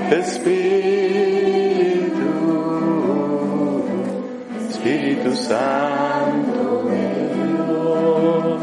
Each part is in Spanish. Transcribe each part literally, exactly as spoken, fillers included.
Espíritu, Espíritu Santo de Dios.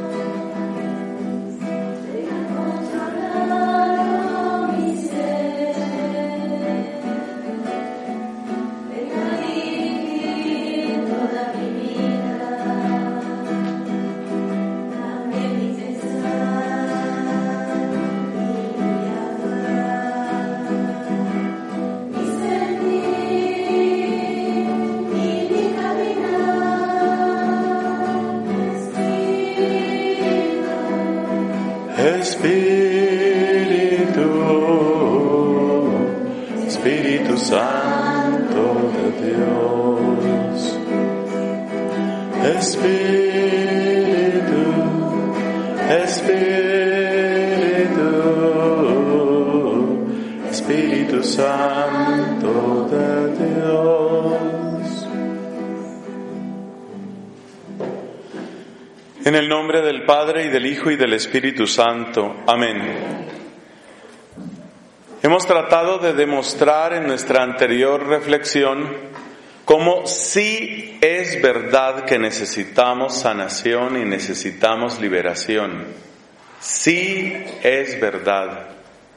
Espíritu, Espíritu Santo de Dios. Espíritu, Espíritu, Espíritu Santo de Dios. En el nombre del Padre, y del Hijo, y del Espíritu Santo. Amén. Hemos tratado de demostrar en nuestra anterior reflexión cómo sí es verdad que necesitamos sanación y necesitamos liberación. Sí es verdad.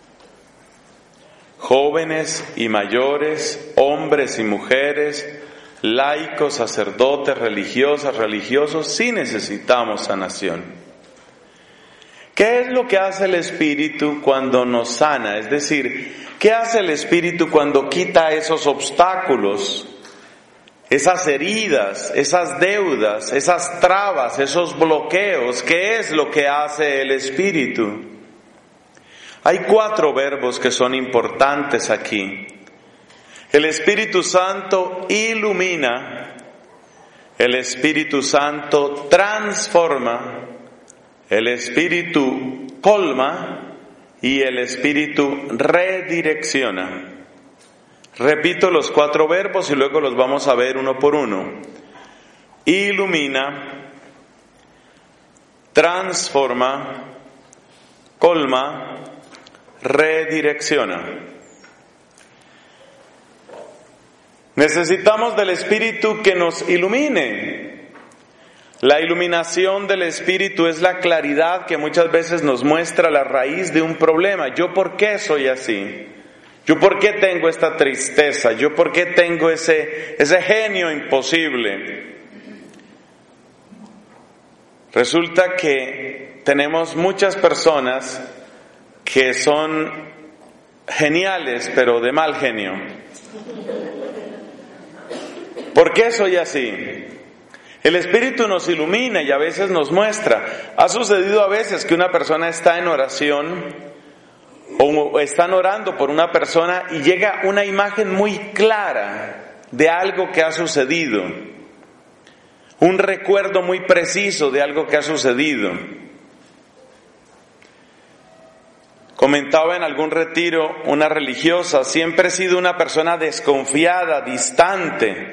Jóvenes y mayores, hombres y mujeres, laicos, sacerdotes, religiosas, religiosos, sí necesitamos sanación. ¿Qué es lo que hace el Espíritu cuando nos sana? Es decir, ¿qué hace el Espíritu cuando quita esos obstáculos, esas heridas, esas deudas, esas trabas, esos bloqueos? ¿Qué es lo que hace el Espíritu? Hay cuatro verbos que son importantes aquí. El Espíritu Santo ilumina, el Espíritu Santo transforma, el Espíritu colma y el Espíritu redirecciona. Repito los cuatro verbos y luego los vamos a ver uno por uno. Ilumina, transforma, colma, redirecciona. Necesitamos del Espíritu que nos ilumine. La iluminación del Espíritu es la claridad que muchas veces nos muestra la raíz de un problema. ¿Yo por qué soy así? ¿Yo por qué tengo esta tristeza? ¿Yo por qué tengo ese, ese genio imposible? Resulta que tenemos muchas personas que son geniales, pero de mal genio. ¿Por qué soy así? El Espíritu nos ilumina y a veces nos muestra. Ha sucedido a veces que una persona está en oración o están orando por una persona y llega una imagen muy clara de algo que ha sucedido. Un recuerdo muy preciso de algo que ha sucedido. Comentaba en algún retiro una religiosa: siempre he sido una persona desconfiada, distante.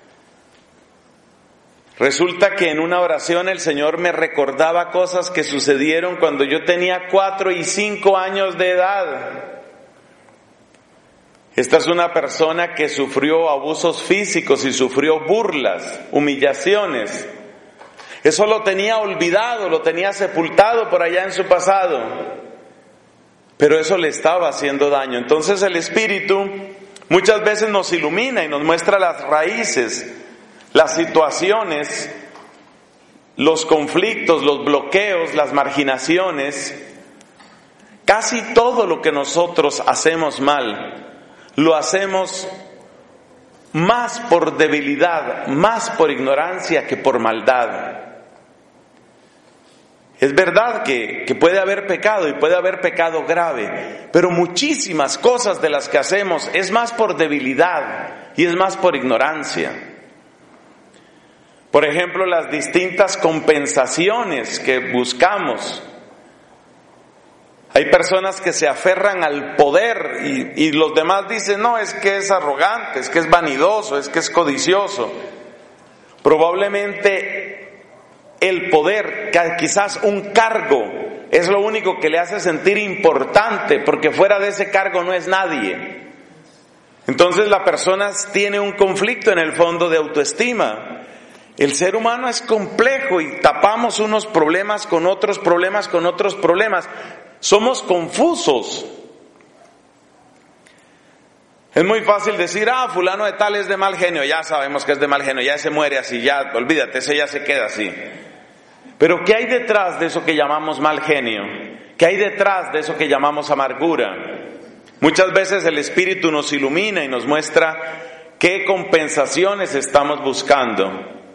Resulta que en una oración el Señor me recordaba cosas que sucedieron cuando yo tenía cuatro y cinco años de edad. Esta es una persona que sufrió abusos físicos y sufrió burlas, humillaciones. Eso lo tenía olvidado, lo tenía sepultado por allá en su pasado. Pero eso le estaba haciendo daño. Entonces el Espíritu muchas veces nos ilumina y nos muestra las raíces, las situaciones, los conflictos, los bloqueos, las marginaciones. Casi todo lo que nosotros hacemos mal, lo hacemos más por debilidad, más por ignorancia que por maldad. Es verdad que, que puede haber pecado y puede haber pecado grave, pero muchísimas cosas de las que hacemos es más por debilidad y es más por ignorancia. Por ejemplo, las distintas compensaciones que buscamos. Hay personas que se aferran al poder y, y los demás dicen: no, es que es arrogante, es que es vanidoso, es que es codicioso. Probablemente el poder, quizás un cargo, es lo único que le hace sentir importante, porque fuera de ese cargo no es nadie. Entonces la persona tiene un conflicto en el fondo de autoestima. El ser humano es complejo y tapamos unos problemas con otros problemas con otros problemas. Somos confusos. Es muy fácil decir, ah, fulano de tal es de mal genio, ya sabemos que es de mal genio, ya se muere así, ya, olvídate, ese ya se queda así. Pero ¿qué hay detrás de eso que llamamos mal genio? ¿Qué hay detrás de eso que llamamos amargura? Muchas veces el Espíritu nos ilumina y nos muestra qué compensaciones estamos buscando.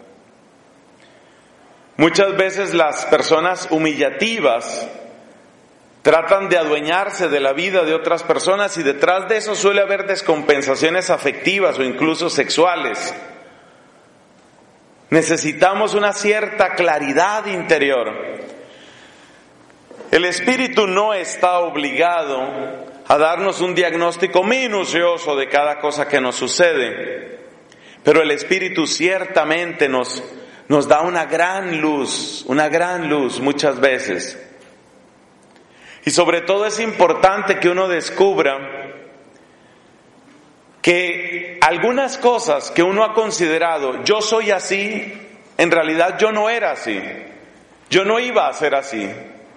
Muchas veces las personas humillativas tratan de adueñarse de la vida de otras personas y detrás de eso suele haber descompensaciones afectivas o incluso sexuales. Necesitamos una cierta claridad interior. El Espíritu no está obligado a darnos un diagnóstico minucioso de cada cosa que nos sucede, pero el Espíritu ciertamente nos, nos da una gran luz, una gran luz muchas veces. Y sobre todo es importante que uno descubra que algunas cosas que uno ha considerado, yo soy así, en realidad yo no era así, yo no iba a ser así.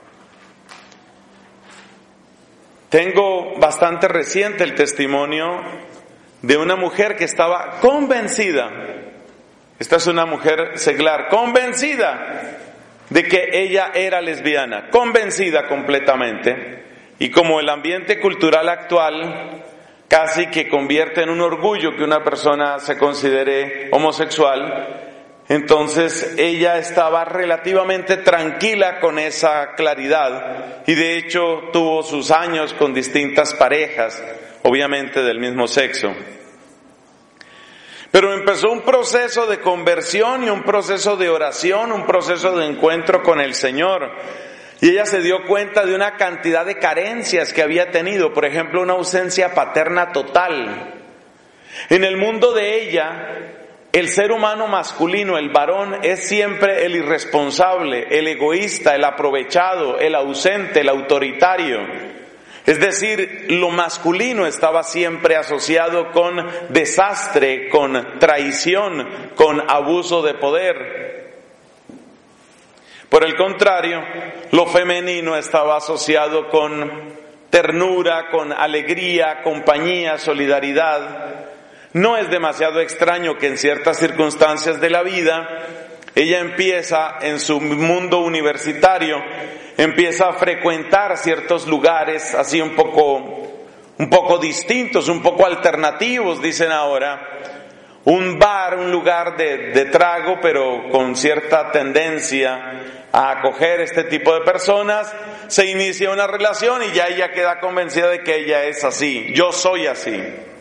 Tengo bastante reciente el testimonio de una mujer que estaba convencida, esta es una mujer seglar, convencida de que ella era lesbiana, convencida completamente, y como el ambiente cultural actual casi que convierte en un orgullo que una persona se considere homosexual, entonces ella estaba relativamente tranquila con esa claridad y de hecho tuvo sus años con distintas parejas, obviamente del mismo sexo. Pero empezó un proceso de conversión y un proceso de oración, un proceso de encuentro con el Señor. Y ella se dio cuenta de una cantidad de carencias que había tenido, por ejemplo, una ausencia paterna total. En el mundo de ella, el ser humano masculino, el varón, es siempre el irresponsable, el egoísta, el aprovechado, el ausente, el autoritario. Es decir, lo masculino estaba siempre asociado con desastre, con traición, con abuso de poder. Por el contrario, lo femenino estaba asociado con ternura, con alegría, compañía, solidaridad. No es demasiado extraño que en ciertas circunstancias de la vida ella empieza en su mundo universitario, empieza a frecuentar ciertos lugares así un poco, un poco distintos, un poco alternativos, dicen ahora. Un bar, un lugar de, de trago, pero con cierta tendencia a acoger este tipo de personas. Se inicia una relación y ya ella queda convencida de que ella es así. Yo soy así.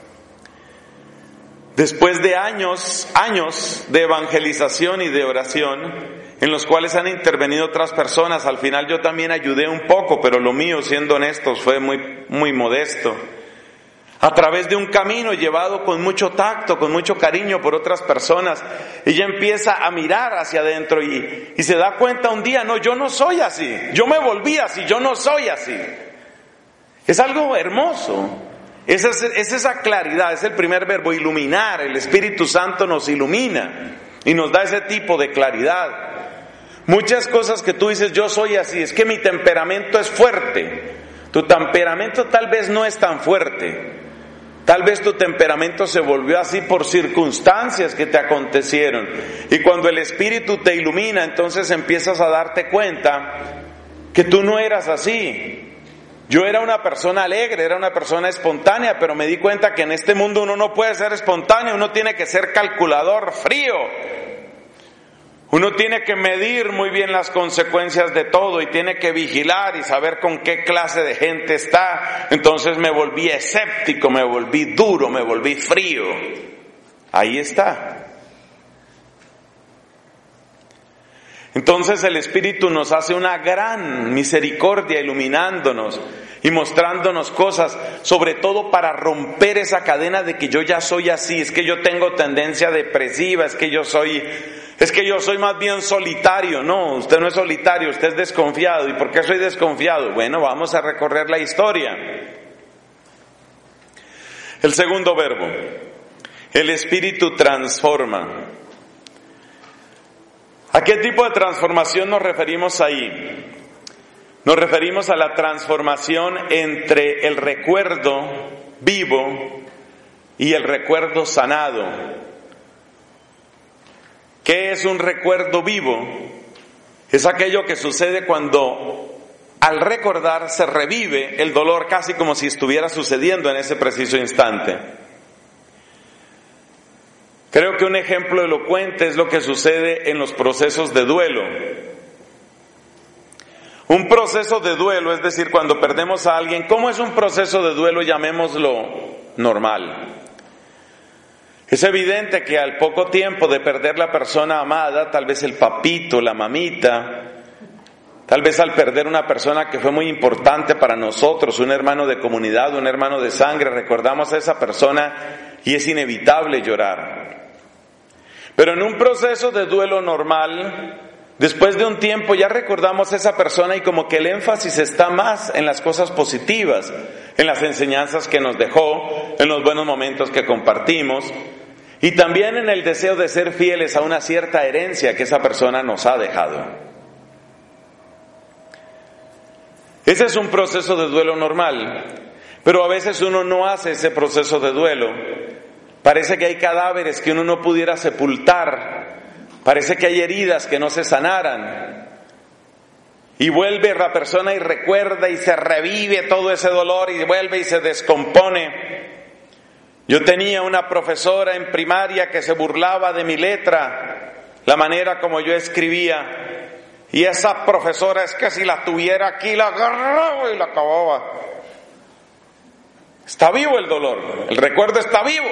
Después de años, años de evangelización y de oración, en los cuales han intervenido otras personas, al final yo también ayudé un poco, pero lo mío, siendo honestos, fue muy, muy modesto. A través de un camino llevado con mucho tacto, con mucho cariño por otras personas, ella empieza a mirar hacia adentro y, y se da cuenta un día, no, yo no soy así, yo me volví así, yo no soy así. Es algo hermoso. Es, es esa claridad, es el primer verbo, iluminar. El Espíritu Santo nos ilumina y nos da ese tipo de claridad. Muchas cosas que tú dices, yo soy así, es que mi temperamento es fuerte. Tu temperamento tal vez no es tan fuerte. Tal vez tu temperamento se volvió así por circunstancias que te acontecieron. Y cuando el Espíritu te ilumina, entonces empiezas a darte cuenta que tú no eras así. Yo era una persona alegre, era una persona espontánea, pero me di cuenta que en este mundo uno no puede ser espontáneo, uno tiene que ser calculador, frío. Uno tiene que medir muy bien las consecuencias de todo y tiene que vigilar y saber con qué clase de gente está. Entonces me volví escéptico, me volví duro, me volví frío. Ahí está. Entonces el Espíritu nos hace una gran misericordia iluminándonos y mostrándonos cosas, sobre todo para romper esa cadena de que yo ya soy así, es que yo tengo tendencia depresiva, es que yo soy, es que yo soy más bien solitario. No, usted no es solitario, usted es desconfiado. ¿Y por qué soy desconfiado? Bueno, vamos a recorrer la historia. El segundo verbo, el Espíritu transforma. ¿A qué tipo de transformación nos referimos ahí? Nos referimos a la transformación entre el recuerdo vivo y el recuerdo sanado. ¿Qué es un recuerdo vivo? Es aquello que sucede cuando al recordar se revive el dolor casi como si estuviera sucediendo en ese preciso instante. Creo que un ejemplo elocuente es lo que sucede en los procesos de duelo. Un proceso de duelo, es decir, cuando perdemos a alguien, ¿cómo es un proceso de duelo? Llamémoslo normal. Es evidente que al poco tiempo de perder la persona amada, tal vez el papito, la mamita, tal vez al perder una persona que fue muy importante para nosotros, un hermano de comunidad, un hermano de sangre, recordamos a esa persona y es inevitable llorar. Pero en un proceso de duelo normal, después de un tiempo ya recordamos a esa persona y como que el énfasis está más en las cosas positivas, en las enseñanzas que nos dejó, en los buenos momentos que compartimos y también en el deseo de ser fieles a una cierta herencia que esa persona nos ha dejado. Ese es un proceso de duelo normal, pero a veces uno no hace ese proceso de duelo. Parece que hay cadáveres que uno no pudiera sepultar. Parece que hay heridas que no se sanaran. Y vuelve la persona y recuerda y se revive todo ese dolor y vuelve y se descompone. Yo tenía una profesora en primaria que se burlaba de mi letra, la manera como yo escribía. Y esa profesora es que si la tuviera aquí la agarraba y la acababa. Está vivo el dolor, el recuerdo está vivo.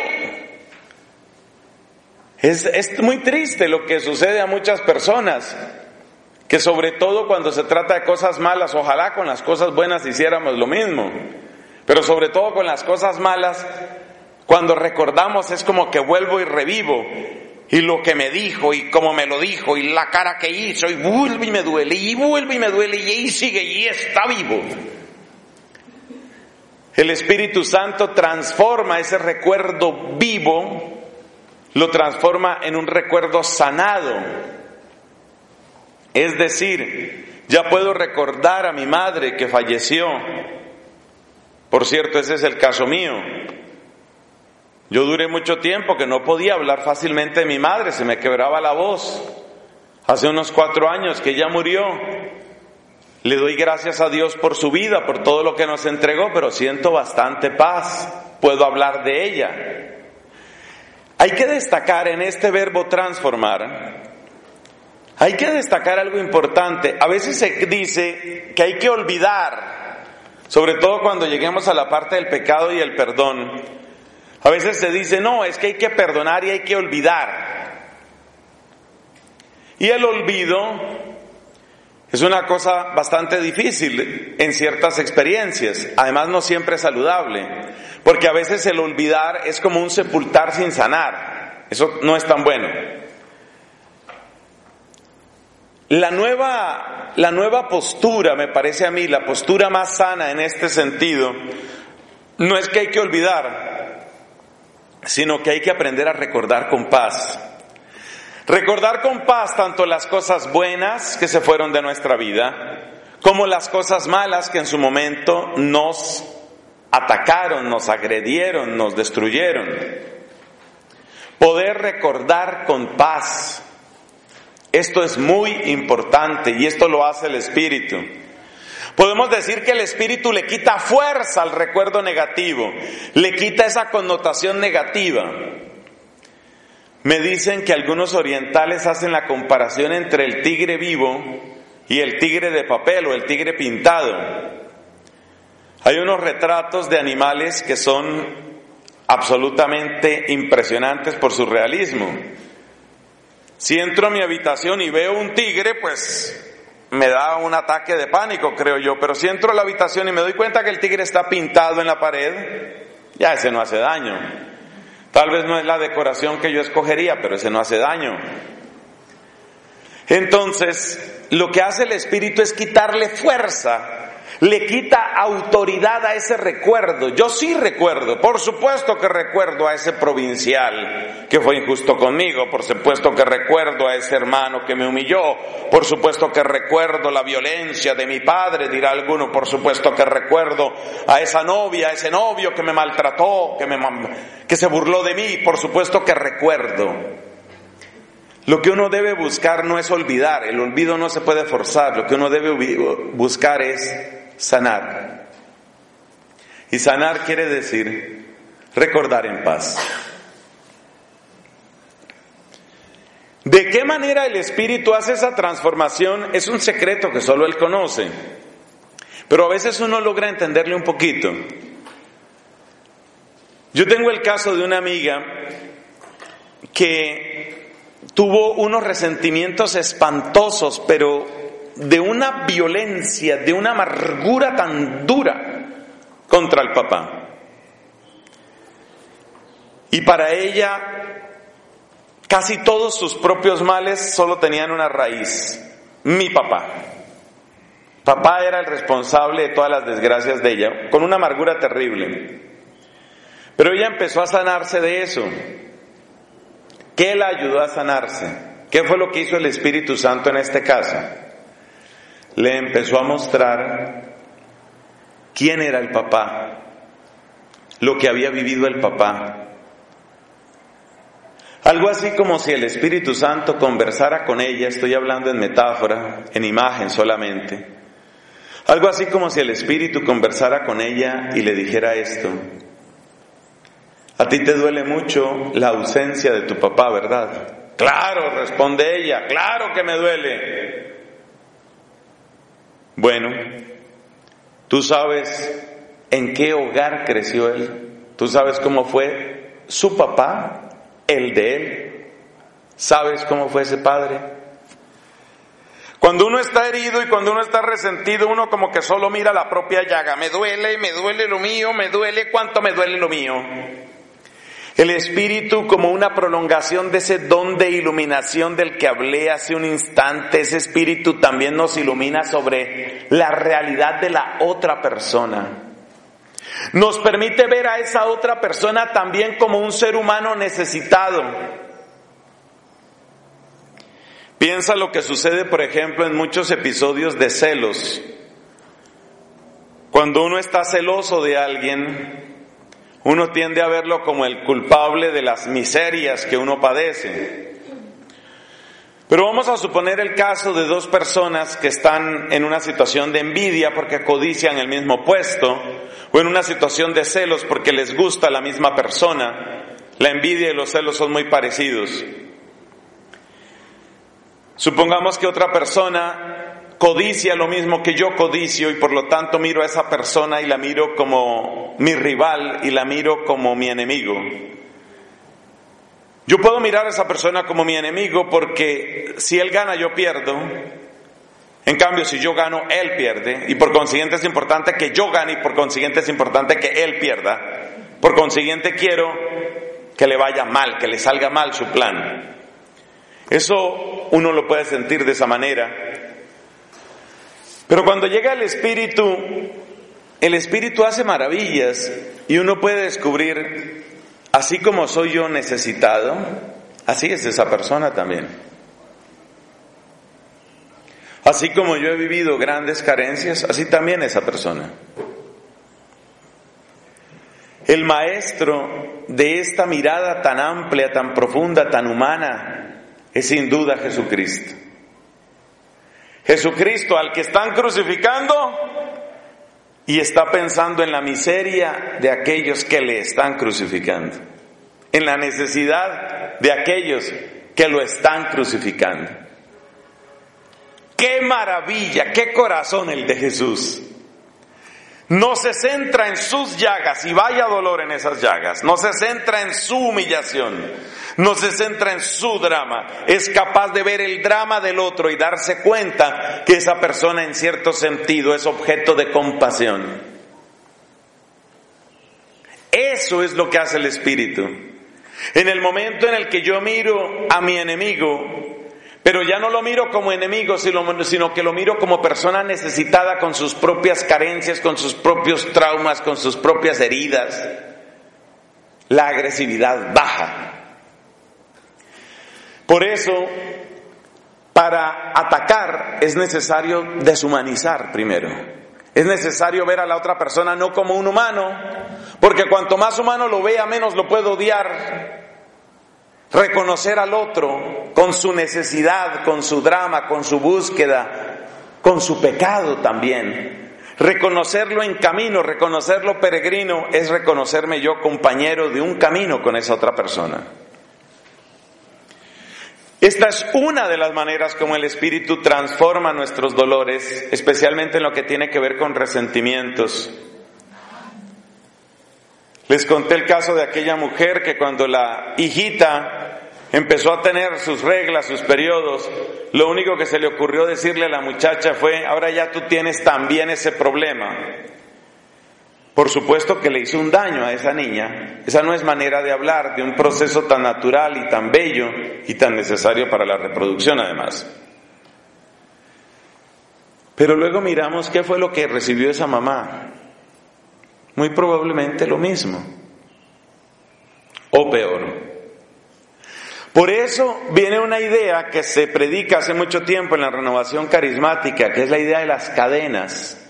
Es, es muy triste lo que sucede a muchas personas, que sobre todo cuando se trata de cosas malas, ojalá con las cosas buenas hiciéramos lo mismo, pero sobre todo con las cosas malas, cuando recordamos es como que vuelvo y revivo, y lo que me dijo, y cómo me lo dijo, y la cara que hizo, y vuelve y me duele, y vuelve y me duele, y ahí sigue, y está vivo. El Espíritu Santo transforma ese recuerdo vivo, lo transforma en un recuerdo sanado. Es decir, ya puedo recordar a mi madre que falleció. Por cierto, ese es el caso mío. Yo duré mucho tiempo que no podía hablar fácilmente de mi madre, se me quebraba la voz. Hace unos cuatro años que ella murió. Le doy gracias a Dios por su vida, por todo lo que nos entregó, pero siento bastante paz. Puedo hablar de ella. Hay que destacar en este verbo transformar, hay que destacar algo importante. A veces se dice que hay que olvidar, sobre todo cuando lleguemos a la parte del pecado y el perdón. A veces se dice, no, es que hay que perdonar y hay que olvidar. Y el olvido es una cosa bastante difícil en ciertas experiencias, además no siempre es saludable, porque a veces el olvidar es como un sepultar sin sanar, eso no es tan bueno. La nueva, la nueva postura, me parece a mí, la postura más sana en este sentido, no es que hay que olvidar, sino que hay que aprender a recordar con paz. Recordar con paz tanto las cosas buenas que se fueron de nuestra vida, como las cosas malas que en su momento nos atacaron, nos agredieron, nos destruyeron. Poder recordar con paz. Esto es muy importante y esto lo hace el Espíritu. Podemos decir que el Espíritu le quita fuerza al recuerdo negativo, le quita esa connotación negativa. Me dicen que algunos orientales hacen la comparación entre el tigre vivo y el tigre de papel o el tigre pintado. Hay unos retratos de animales que son absolutamente impresionantes por su realismo. Si entro a mi habitación y veo un tigre, pues me da un ataque de pánico, creo yo, pero si entro a la habitación y me doy cuenta que el tigre está pintado en la pared, ya ese no hace daño. Tal vez no es la decoración que yo escogería, pero ese no hace daño. Entonces, lo que hace el Espíritu es quitarle fuerza, le quita autoridad a ese recuerdo. Yo sí recuerdo, por supuesto que recuerdo a ese provincial que fue injusto conmigo, por supuesto que recuerdo a ese hermano que me humilló, por supuesto que recuerdo la violencia de mi padre, dirá alguno, por supuesto que recuerdo a esa novia, a ese novio que me maltrató, que, me, que se burló de mí, por supuesto que recuerdo. Lo que uno debe buscar no es olvidar, el olvido no se puede forzar, lo que uno debe buscar es sanar. Y sanar quiere decir recordar en paz. ¿De qué manera el Espíritu hace esa transformación? Es un secreto que solo Él conoce, pero a veces uno logra entenderle un poquito. Yo tengo el caso de una amiga que tuvo unos resentimientos espantosos, pero de una violencia, de una amargura tan dura contra el papá. Y para ella, casi todos sus propios males solo tenían una raíz: mi papá. Papá era el responsable de todas las desgracias de ella, con una amargura terrible. Pero ella empezó a sanarse de eso. ¿Qué la ayudó a sanarse? ¿Qué fue lo que hizo el Espíritu Santo en este caso? Le empezó a mostrar quién era el papá, lo que había vivido el papá. Algo así como si el Espíritu Santo conversara con ella, estoy hablando en metáfora, en imagen solamente. Algo así como si el Espíritu conversara con ella y le dijera esto: a ti te duele mucho la ausencia de tu papá, ¿verdad? Claro, responde ella, claro que me duele. Bueno, tú sabes en qué hogar creció él, tú sabes cómo fue su papá, el de él, sabes cómo fue ese padre. Cuando uno está herido y cuando uno está resentido, uno como que solo mira la propia llaga. Me duele, me duele lo mío, me duele, ¿cuánto me duele lo mío? El Espíritu, como una prolongación de ese don de iluminación del que hablé hace un instante, ese Espíritu también nos ilumina sobre la realidad de la otra persona. Nos permite ver a esa otra persona también como un ser humano necesitado. Piensa lo que sucede, por ejemplo, en muchos episodios de celos. Cuando uno está celoso de alguien, uno tiende a verlo como el culpable de las miserias que uno padece. Pero vamos a suponer el caso de dos personas que están en una situación de envidia porque codician el mismo puesto, o en una situación de celos porque les gusta la misma persona. La envidia y los celos son muy parecidos. Supongamos que otra persona codicia lo mismo que yo codicio y por lo tanto miro a esa persona y la miro como mi rival y la miro como mi enemigo. Yo puedo mirar a esa persona como mi enemigo porque si él gana yo pierdo. En cambio, si yo gano, él pierde, y por consiguiente es importante que yo gane y por consiguiente es importante que él pierda. Por consiguiente quiero que le vaya mal, que le salga mal su plan. Eso uno lo puede sentir de esa manera. Pero cuando llega el Espíritu, el Espíritu hace maravillas y uno puede descubrir, así como soy yo necesitado, así es esa persona también. Así como yo he vivido grandes carencias, así también esa persona. El maestro de esta mirada tan amplia, tan profunda, tan humana, es sin duda Jesucristo. Jesucristo al que están crucificando y está pensando en la miseria de aquellos que le están crucificando, en la necesidad de aquellos que lo están crucificando. ¡Qué maravilla! ¡Qué corazón el de Jesús! no se centra en sus llagas, y vaya dolor en esas llagas, no se centra en su humillación, no se centra en su drama, es capaz de ver el drama del otro y darse cuenta que esa persona en cierto sentido es objeto de compasión. Eso es lo que hace el Espíritu. En el momento en el que yo miro a mi enemigo, pero ya no lo miro como enemigo, sino, sino que lo miro como persona necesitada con sus propias carencias, con sus propios traumas, con sus propias heridas, la agresividad baja. Por eso, para atacar es necesario deshumanizar primero. Es necesario ver a la otra persona no como un humano, porque cuanto más humano lo vea, menos lo puedo odiar. Reconocer al otro con su necesidad, con su drama, con su búsqueda, con su pecado también. Reconocerlo en camino, reconocerlo peregrino, es reconocerme yo compañero de un camino con esa otra persona. Esta es una de las maneras como el Espíritu transforma nuestros dolores, especialmente en lo que tiene que ver con resentimientos. Les conté el caso de aquella mujer que cuando la hijita empezó a tener sus reglas, sus periodos, lo único que se le ocurrió decirle a la muchacha fue: ahora ya tú tienes también ese problema. Por supuesto que le hizo un daño a esa niña. Esa no es manera de hablar de un proceso tan natural y tan bello y tan necesario para la reproducción además. Pero luego miramos qué fue lo que recibió esa mamá. Muy probablemente lo mismo, o peor. Por eso viene una idea que se predica hace mucho tiempo en la renovación carismática, que es la idea de las cadenas.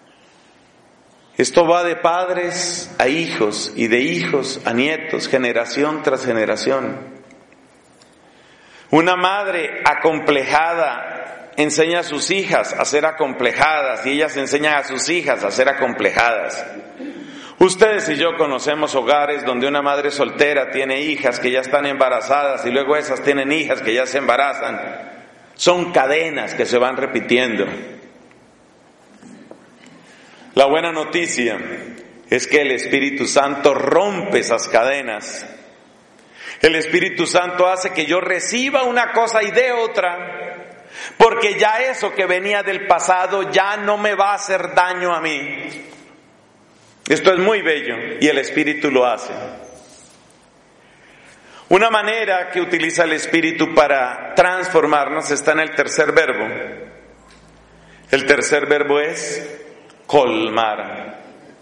Esto va de padres a hijos y de hijos a nietos, generación tras generación. Una madre acomplejada enseña a sus hijas a ser acomplejadas y ellas enseñan a sus hijas a ser acomplejadas. Ustedes y yo conocemos hogares donde una madre soltera tiene hijas que ya están embarazadas y luego esas tienen hijas que ya se embarazan. Son cadenas que se van repitiendo. La buena noticia es que el Espíritu Santo rompe esas cadenas. El Espíritu Santo hace que yo reciba una cosa y dé otra, porque ya eso que venía del pasado ya no me va a hacer daño a mí. Esto es muy bello y el Espíritu lo hace. Una manera que utiliza el Espíritu para transformarnos está en el tercer verbo. El tercer verbo es colmar.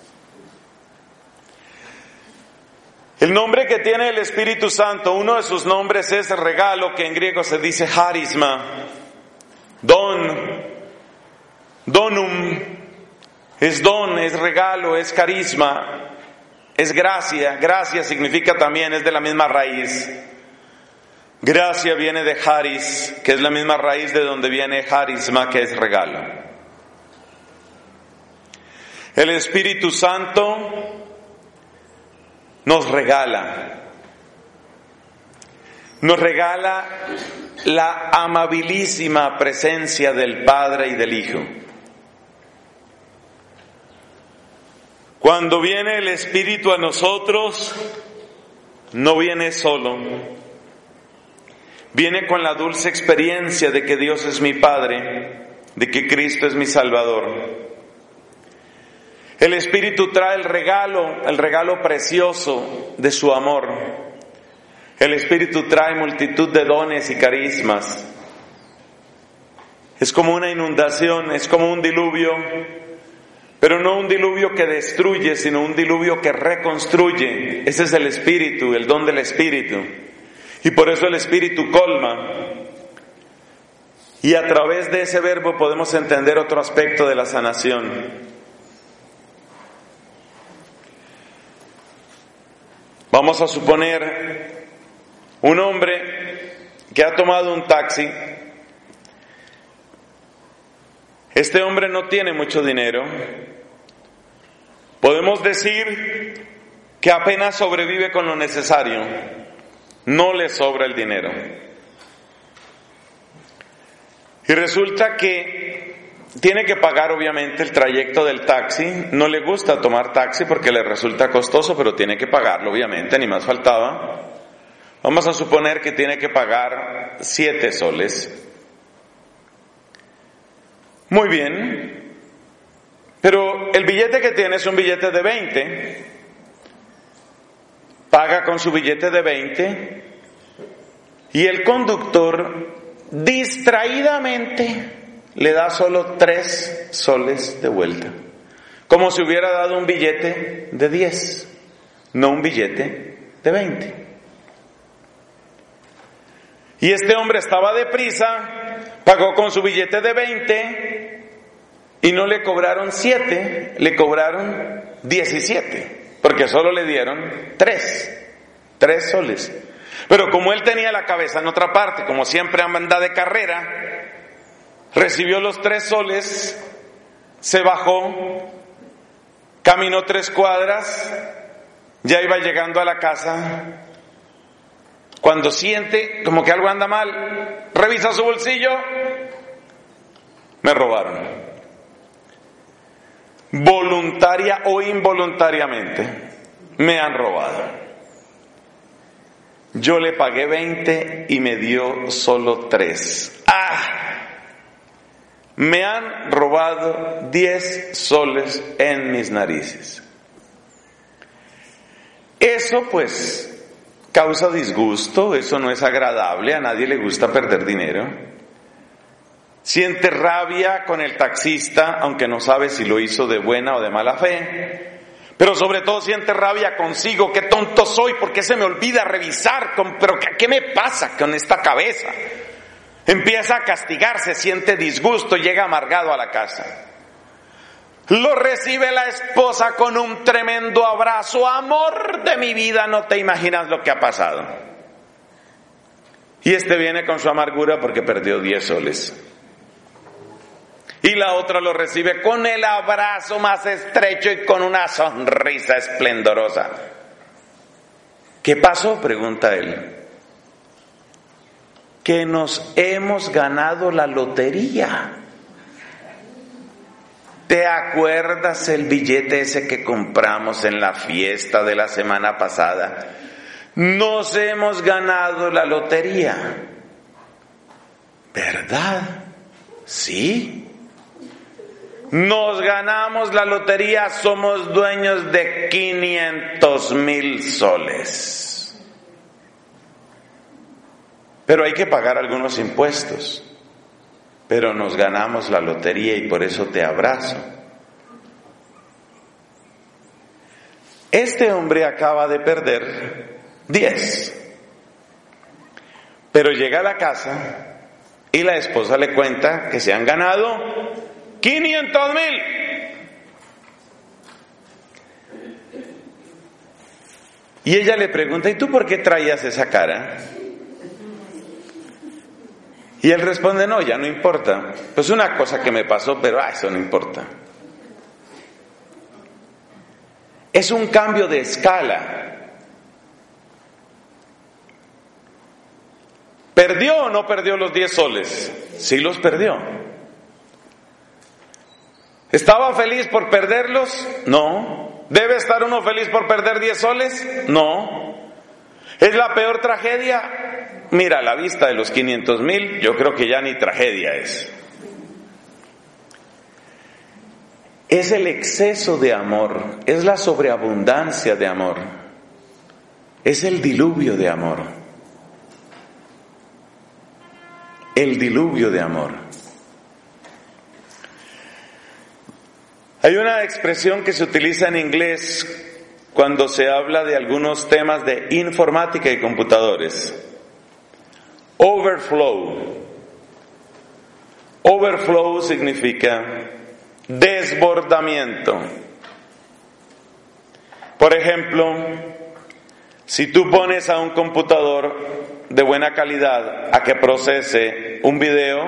El nombre que tiene el Espíritu Santo, uno de sus nombres es regalo, que en griego se dice charisma, don, donum, es don, es regalo, es carisma, es gracia. Gracia significa también, es de la misma raíz. Gracia viene de charis, que es la misma raíz de donde viene charisma, que es regalo. El Espíritu Santo nos regala, nos regala la amabilísima presencia del Padre y del Hijo. Cuando viene el Espíritu a nosotros, no viene solo, viene con la dulce experiencia de que Dios es mi Padre, de que Cristo es mi Salvador. El Espíritu trae el regalo, el regalo precioso de su amor. El Espíritu trae multitud de dones y carismas. Es como una inundación, es como un diluvio, pero no un diluvio que destruye, sino un diluvio que reconstruye. Ese es el Espíritu, el don del Espíritu. Y por eso el Espíritu colma. Y a través de ese verbo podemos entender otro aspecto de la sanación. Vamos a suponer un hombre que ha tomado un taxi. Este hombre no tiene mucho dinero. Podemos decir que apenas sobrevive con lo necesario. No le sobra el dinero. Y resulta que tiene que pagar obviamente el trayecto del taxi. No le gusta tomar taxi porque le resulta costoso, pero tiene que pagarlo obviamente, ni más faltaba. Vamos a suponer que tiene que pagar siete soles. Muy bien, pero el billete que tiene es un billete de veinte. Paga con su billete de veinte y el conductor distraídamente le da solo tres soles de vuelta, como si hubiera dado un billete de diez, no un billete de veinte. Y este hombre estaba deprisa, pagó con su billete de veinte y no le cobraron siete, le cobraron diecisiete, porque solo le dieron tres, tres soles. Pero como él tenía la cabeza en otra parte, como siempre anda de carrera, recibió los tres soles, se bajó, caminó tres cuadras, ya iba llegando a la casa, cuando siente como que algo anda mal, revisa su bolsillo, me robaron. Voluntaria o involuntariamente, me han robado. Yo le pagué veinte y me dio solo tres. ¡Ah! Me han robado diez soles en mis narices. Eso pues causa disgusto, eso no es agradable, a nadie le gusta perder dinero. Siente rabia con el taxista, aunque no sabe si lo hizo de buena o de mala fe. Pero sobre todo siente rabia consigo, qué tonto soy, ¿por qué se me olvida revisar? Con, pero ¿qué, ¿qué me pasa con esta cabeza? Empieza a castigarse, siente disgusto, llega amargado a la casa. Lo recibe la esposa con un tremendo abrazo. Amor de mi vida, no te imaginas lo que ha pasado. Y este viene con su amargura porque perdió diez soles. Y la otra lo recibe con el abrazo más estrecho y con una sonrisa esplendorosa. ¿Qué pasó?, pregunta él. Que nos hemos ganado la lotería. ¿Te acuerdas el billete ese que compramos en la fiesta de la semana pasada? Nos hemos ganado la lotería. ¿Verdad? Sí. Nos ganamos la lotería, somos dueños de quinientos mil soles. Pero hay que pagar algunos impuestos. Pero nos ganamos la lotería y por eso te abrazo. Este hombre acaba de perder diez. Pero llega a la casa y la esposa le cuenta que se han ganado quinientos mil. Y ella le pregunta, ¿y tú por qué traías esa cara? Y él responde, no, ya no importa. Pues una cosa que me pasó, pero ah, eso no importa. Es un cambio de escala. ¿Perdió o no perdió los diez soles? Sí los perdió. ¿Estaba feliz por perderlos? No. ¿Debe estar uno feliz por perder diez soles? No. ¿Es la peor tragedia? Mira, a la vista de los quinientos mil, yo creo que ya ni tragedia es. Es el exceso de amor, es la sobreabundancia de amor, es el diluvio de amor. El diluvio de amor. Hay una expresión que se utiliza en inglés cuando se habla de algunos temas de informática y computadores. Overflow. Overflow significa desbordamiento. Por ejemplo, si tú pones a un computador de buena calidad a que procese un video,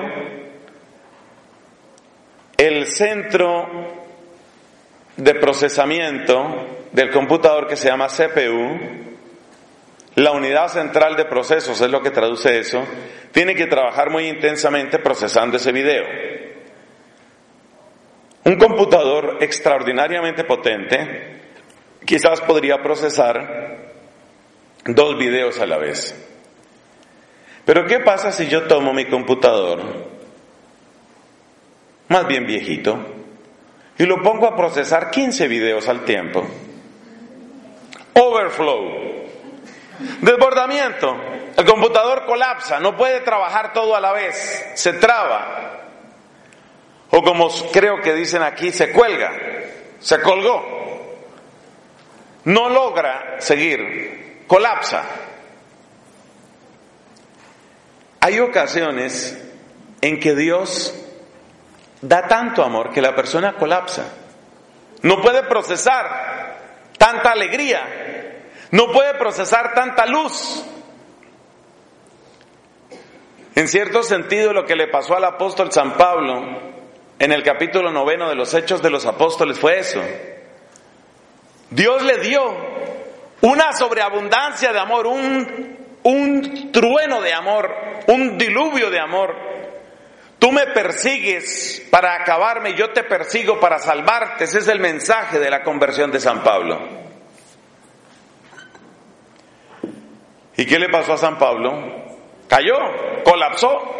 el centro de procesamiento del computador, que se llama C P U, la unidad central de procesos, es lo que traduce eso, tiene que trabajar muy intensamente procesando ese video. Un computador extraordinariamente potente quizás podría procesar dos videos a la vez. Pero ¿qué pasa si yo tomo mi computador, más bien viejito, y lo pongo a procesar quince videos al tiempo? Overflow, desbordamiento. El computador colapsa, no puede trabajar todo a la vez, se traba. O como creo que dicen aquí, se cuelga, se colgó. No logra seguir, colapsa. Hay ocasiones en que Dios da tanto amor que la persona colapsa. No puede procesar tanta alegría, no puede procesar tanta luz. En cierto sentido, lo que le pasó al apóstol San Pablo en el capítulo noveno de los Hechos de los Apóstoles fue eso. Dios le dio una sobreabundancia de amor, un, un trueno de amor, un diluvio de amor. Tú me persigues para acabarme, yo te persigo para salvarte. Ese es el mensaje de la conversión de San Pablo. ¿Y qué le pasó a San Pablo? Cayó, colapsó.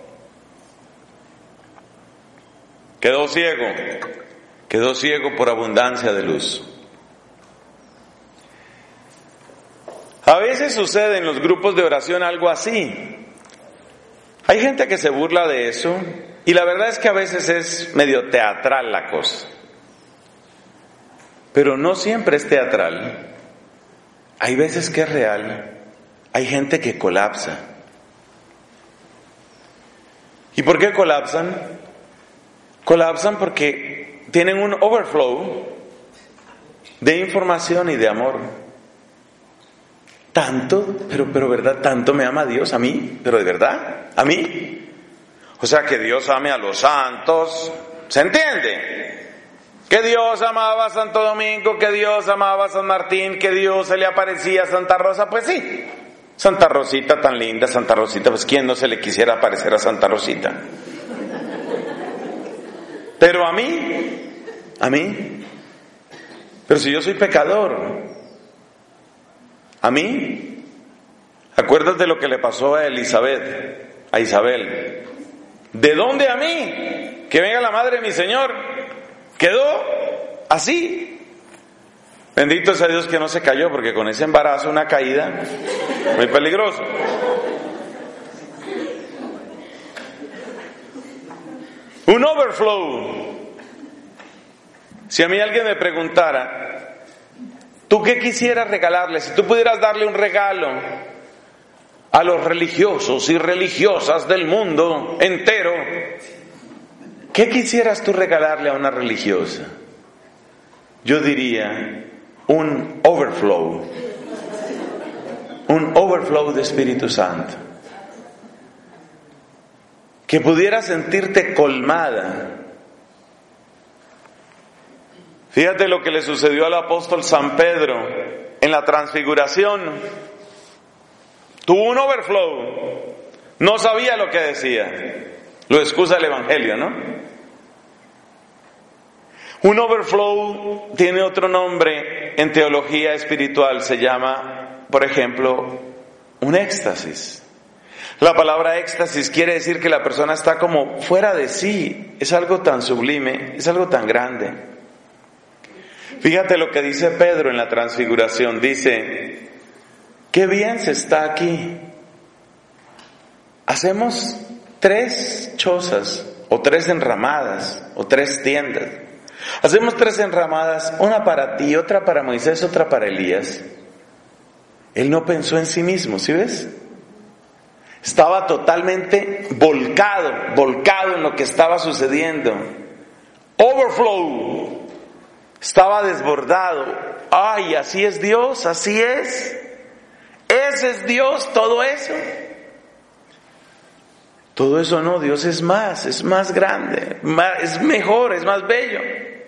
Quedó ciego, quedó ciego por abundancia de luz. A veces sucede en los grupos de oración algo así. Hay gente que se burla de eso y la verdad es que a veces es medio teatral la cosa. Pero no siempre es teatral. Hay veces que es real. Hay gente que colapsa. ¿Y por qué colapsan? Colapsan porque tienen un overflow de información y de amor. Tanto, pero, pero verdad, tanto me ama Dios a mí, pero de verdad, a mí. O sea, que Dios ame a los santos, ¿se entiende? Que Dios amaba a Santo Domingo, que Dios amaba a San Martín, que Dios se le aparecía a Santa Rosa, pues sí. Santa Rosita tan linda, Santa Rosita, pues ¿quién no se le quisiera parecer a Santa Rosita? Pero a mí, a mí, pero si yo soy pecador, a mí, acuérdate de lo que le pasó a Elizabeth, a Isabel. ¿De dónde a mí? Que venga la madre de mi Señor. Quedó así. Bendito sea Dios que no se cayó, porque con ese embarazo una caída muy peligroso. Un overflow. Si a mí alguien me preguntara, ¿tú qué quisieras regalarle? Si tú pudieras darle un regalo a los religiosos y religiosas del mundo entero, ¿qué quisieras tú regalarle a una religiosa? Yo diría un overflow, un overflow de Espíritu Santo. Que pudieras sentirte colmada. Fíjate lo que le sucedió al apóstol San Pedro en la transfiguración. Tuvo un overflow. No sabía lo que decía. Lo excusa el Evangelio, ¿no? Un overflow tiene otro nombre en teología espiritual. Se llama, por ejemplo, un éxtasis. La palabra éxtasis quiere decir que la persona está como fuera de sí. Es algo tan sublime, es algo tan grande. Fíjate lo que dice Pedro en la transfiguración. Dice, qué bien se está aquí. Hacemos tres chozas, o tres enramadas, o tres tiendas. Hacemos tres enramadas, una para ti, otra para Moisés, otra para Elías. Él no pensó en sí mismo, ¿sí ves? Estaba totalmente volcado, volcado en lo que estaba sucediendo. Overflow. Estaba desbordado. Ay, así es Dios, así es. Ese es Dios, todo eso. Todo eso no, Dios es más, es más grande, más, es mejor, es más bello.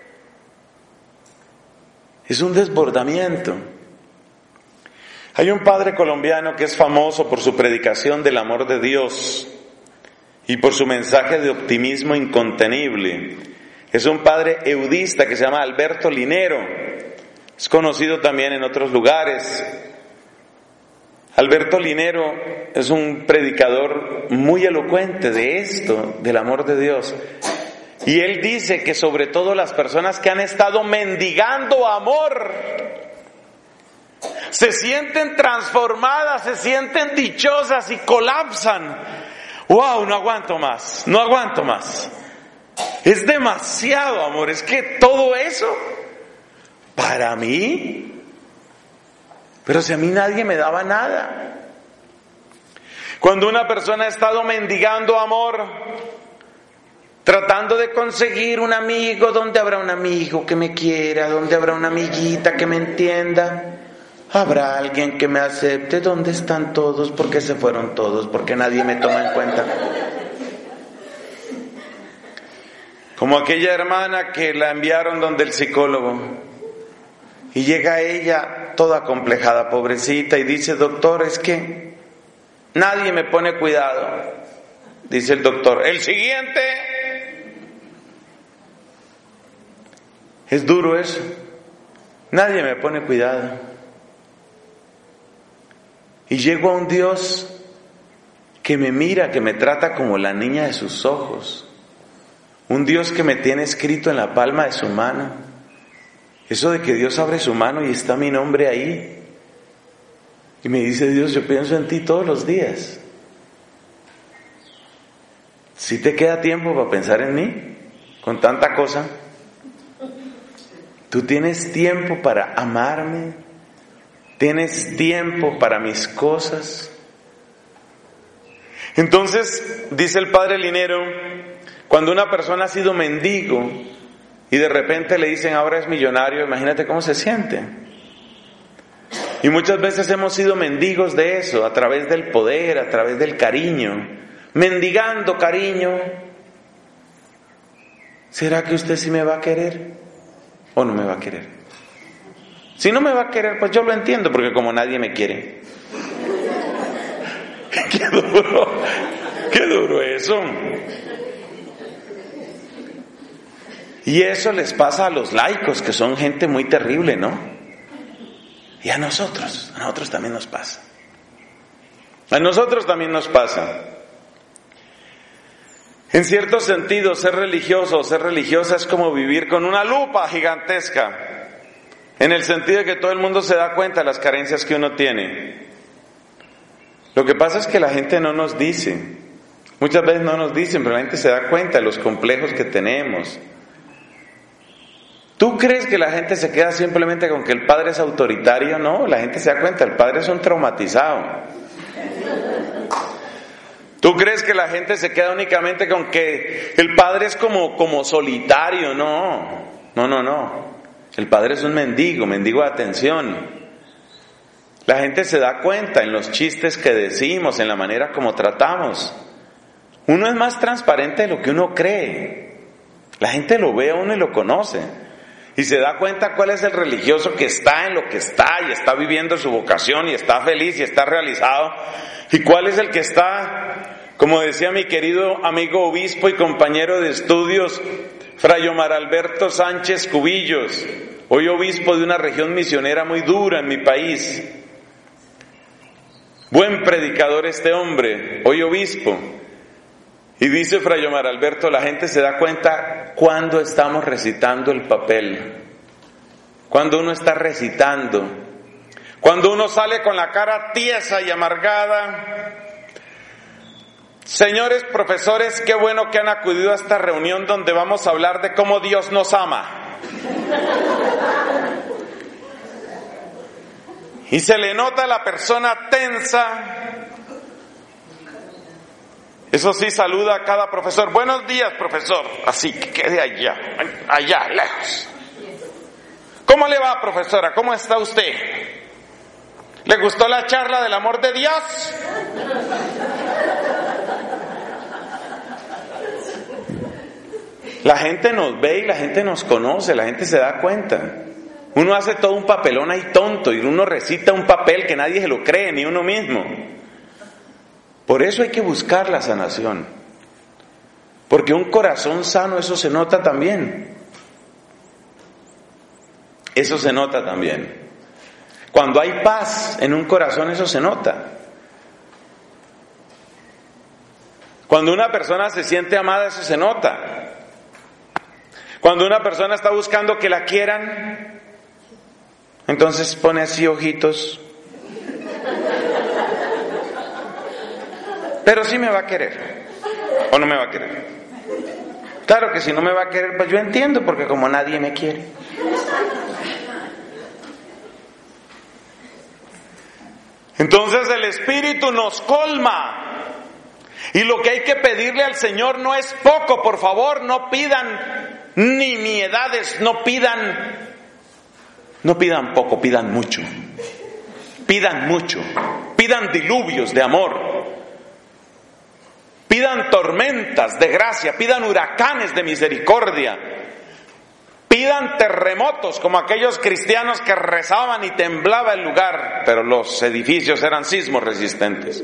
Es un desbordamiento. Hay un padre colombiano que es famoso por su predicación del amor de Dios y por su mensaje de optimismo incontenible. Es un padre eudista que se llama Alberto Linero. Es conocido también en otros lugares. Alberto Linero es un predicador muy elocuente de esto, del amor de Dios. Y él dice que sobre todo las personas que han estado mendigando amor se sienten transformadas, se sienten dichosas y colapsan. ¡Wow! No aguanto más, no aguanto más. Es demasiado amor, es que todo eso, para mí, pero si a mí nadie me daba nada. Cuando una persona ha estado mendigando amor, tratando de conseguir un amigo, ¿dónde habrá un amigo que me quiera? ¿Dónde habrá una amiguita que me entienda? ¿Habrá alguien que me acepte? ¿Dónde están todos? ¿Por qué se fueron todos? ¿Por qué nadie me toma en cuenta? Como aquella hermana que la enviaron donde el psicólogo y llega ella toda acomplejada, pobrecita, y dice: doctor, es que nadie me pone cuidado. Dice el doctor: el siguiente. Es duro eso. Nadie me pone cuidado. Y llego a un Dios que me mira, que me trata como la niña de sus ojos. Un Dios que me tiene escrito en la palma de su mano. Eso de que Dios abre su mano y está mi nombre ahí. Y me dice: Dios, yo pienso en ti todos los días. ¿Sí te queda tiempo para pensar en mí? Con tanta cosa. ¿Tú tienes tiempo para amarme? ¿Tienes tiempo para mis cosas? Entonces, dice el padre Linero, cuando una persona ha sido mendigo y de repente le dicen ahora es millonario, imagínate cómo se siente. Y muchas veces hemos sido mendigos de eso, a través del poder, a través del cariño, mendigando cariño. ¿Será que usted sí me va a querer o no me va a querer? Si no me va a querer, pues yo lo entiendo, porque como nadie me quiere. ¡Qué duro! ¡Qué duro eso! Y eso les pasa a los laicos, que son gente muy terrible, ¿no? Y a nosotros, a nosotros también nos pasa. A nosotros también nos pasa. En cierto sentido, ser religioso o ser religiosa es como vivir con una lupa gigantesca, en el sentido de que todo el mundo se da cuenta de las carencias que uno tiene. Lo que pasa es que la gente no nos dice, muchas veces no nos dicen, pero la gente se da cuenta de los complejos que tenemos. ¿Tú crees que la gente se queda simplemente con que el padre es autoritario? No, la gente se da cuenta, el padre es un traumatizado. ¿Tú crees que la gente se queda únicamente con que el padre es como, como solitario? No, no, no, no. El padre es un mendigo, mendigo de atención. La gente se da cuenta en los chistes que decimos, en la manera como tratamos. Uno es más transparente de lo que uno cree. La gente lo ve a uno y lo conoce. Y se da cuenta cuál es el religioso que está en lo que está y está viviendo su vocación y está feliz y está realizado. Y cuál es el que está, como decía mi querido amigo obispo y compañero de estudios, Fray Omar Alberto Sánchez Cubillos, hoy obispo de una región misionera muy dura en mi país. Buen predicador este hombre, hoy obispo. Y dice Fray Omar Alberto, la gente se da cuenta cuando estamos recitando el papel, cuando uno está recitando, cuando uno sale con la cara tiesa y amargada. Señores profesores, qué bueno que han acudido a esta reunión donde vamos a hablar de cómo Dios nos ama. Y se le nota a la persona tensa. Eso sí, saluda a cada profesor. Buenos días, profesor. Así que quede allá, allá, lejos. ¿Cómo le va, profesora? ¿Cómo está usted? ¿Le gustó la charla del amor de Dios? La gente nos ve y la gente nos conoce, la gente se da cuenta. Uno hace todo un papelón ahí tonto y uno recita un papel que nadie se lo cree, ni uno mismo. Por eso hay que buscar la sanación. Porque un corazón sano, eso se nota también. Eso se nota también. Cuando hay paz en un corazón, eso se nota. Cuando una persona se siente amada, eso se nota. Cuando una persona está buscando que la quieran, entonces pone así ojitos. Pero sí me va a querer, o no me va a querer. Claro que si no me va a querer, pues yo entiendo, porque como nadie me quiere. Entonces el Espíritu nos colma. Y lo que hay que pedirle al Señor no es poco, por favor, no pidan nimiedades, no pidan, no pidan poco, pidan mucho. Pidan mucho, pidan diluvios de amor, pidan tormentas de gracia, pidan huracanes de misericordia, pidan terremotos como aquellos cristianos que rezaban y temblaba el lugar, pero los edificios eran sismos resistentes.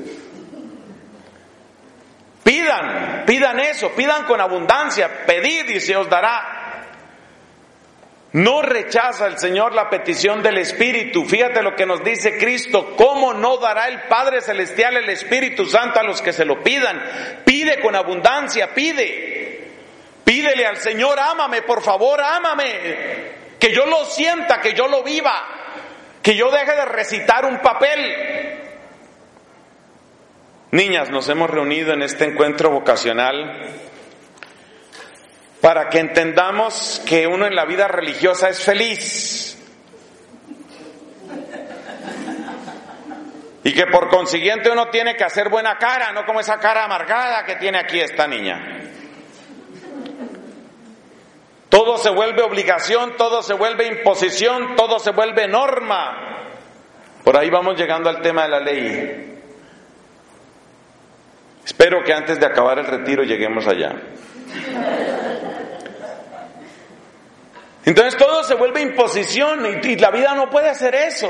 Pidan, pidan eso, pidan con abundancia, pedid y se os dará. No rechaza el Señor la petición del Espíritu. Fíjate lo que nos dice Cristo: ¿cómo no dará el Padre Celestial el Espíritu Santo a los que se lo pidan? Pide con abundancia, pide. Pídele al Señor: ámame, por favor, ámame. Que yo lo sienta, que yo lo viva, que yo deje de recitar un papel. Niñas, nos hemos reunido en este encuentro vocacional para que entendamos que uno en la vida religiosa es feliz y que por consiguiente uno tiene que hacer buena cara, no como esa cara amargada que tiene aquí esta niña. Todo se vuelve obligación, todo se vuelve imposición, todo se vuelve norma. Por ahí vamos llegando al tema de la ley. Espero que antes de acabar el retiro lleguemos allá. Entonces todo se vuelve imposición y, y la vida no puede hacer eso.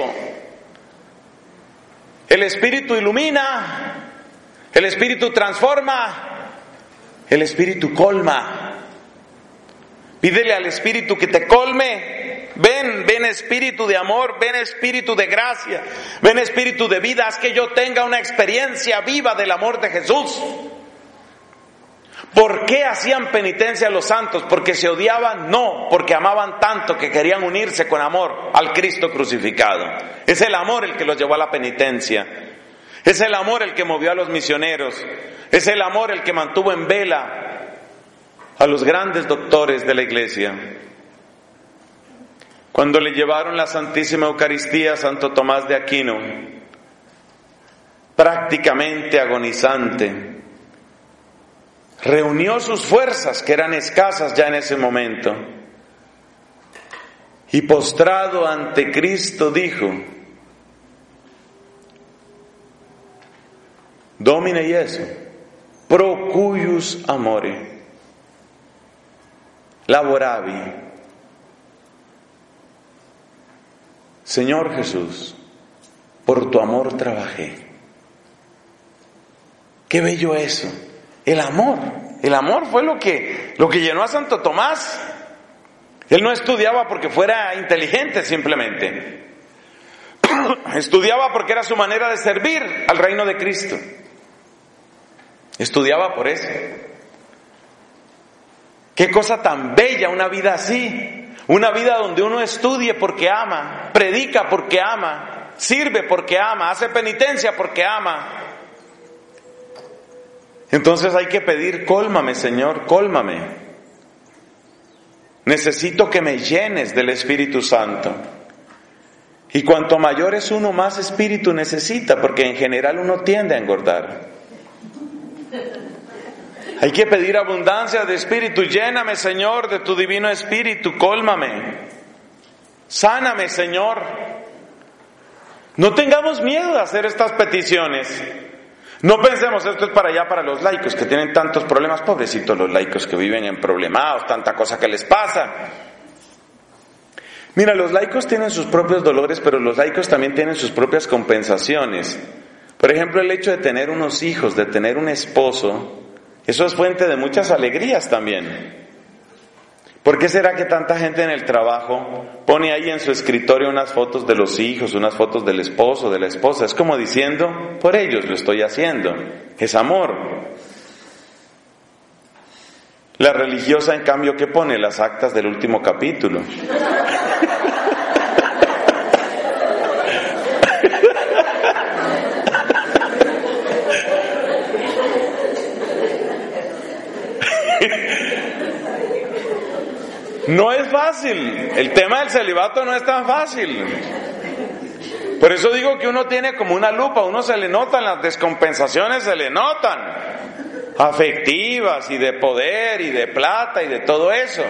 El Espíritu ilumina, el Espíritu transforma, el Espíritu colma. Pídele al Espíritu que te colme. Ven, ven Espíritu de amor, ven Espíritu de gracia, ven Espíritu de vida, haz que yo tenga una experiencia viva del amor de Jesús. ¿Por qué hacían penitencia los santos? ¿Porque se odiaban? No, porque amaban tanto que querían unirse con amor al Cristo crucificado. Es el amor el que los llevó a la penitencia. Es el amor el que movió a los misioneros. Es el amor el que mantuvo en vela a los grandes doctores de la iglesia. Cuando le llevaron la Santísima Eucaristía a Santo Tomás de Aquino, prácticamente agonizante, reunió sus fuerzas, que eran escasas ya en ese momento, y postrado ante Cristo dijo: Domine Iesu, pro cuius amore laboravi. Señor Jesús, por tu amor trabajé. Qué bello eso, el amor. El amor fue lo que, lo que llenó a Santo Tomás. Él no estudiaba porque fuera inteligente simplemente. Estudiaba porque era su manera de servir al reino de Cristo. Estudiaba por eso. Qué cosa tan bella una vida así. Una vida donde uno estudie porque ama, predica porque ama, sirve porque ama, hace penitencia porque ama. Entonces hay que pedir: cólmame, Señor, cólmame. Necesito que me llenes del Espíritu Santo. Y cuanto mayor es uno, más espíritu necesita, porque en general uno tiende a engordar. Hay que pedir abundancia de espíritu. Lléname, Señor, de tu divino espíritu, cólmame. Sáname, Señor. No tengamos miedo de hacer estas peticiones. No pensemos, esto es para allá, para los laicos que tienen tantos problemas. Pobrecitos los laicos que viven en problemados, tanta cosa que les pasa. Mira, los laicos tienen sus propios dolores, pero los laicos también tienen sus propias compensaciones. Por ejemplo, el hecho de tener unos hijos, de tener un esposo, Eso es fuente de muchas alegrías también. ¿Por qué será que tanta gente en el trabajo pone ahí en su escritorio unas fotos de los hijos, unas fotos del esposo, de la esposa? Es como diciendo, por ellos lo estoy haciendo. Es amor. La religiosa, en cambio, ¿qué pone? Las actas del último capítulo. No es fácil, el tema del celibato no es tan fácil. Por eso digo que uno tiene como una lupa, uno se le notan las descompensaciones, se le notan, afectivas y de poder y de plata y de todo eso.